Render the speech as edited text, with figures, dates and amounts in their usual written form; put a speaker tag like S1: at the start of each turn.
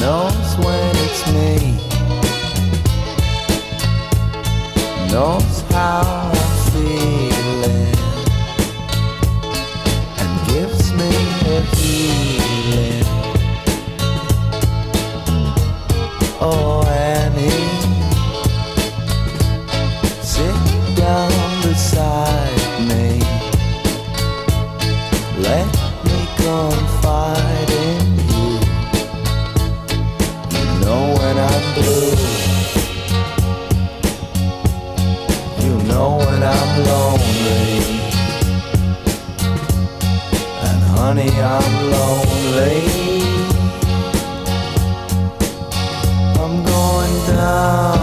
S1: knows when it's me, knows how I'm feeling, and gives me a healing. Oh Annie, sit down beside me, let me confide in you. You know when I'm blue, you know when I'm lonely, and honey I'm lonely. I'm going down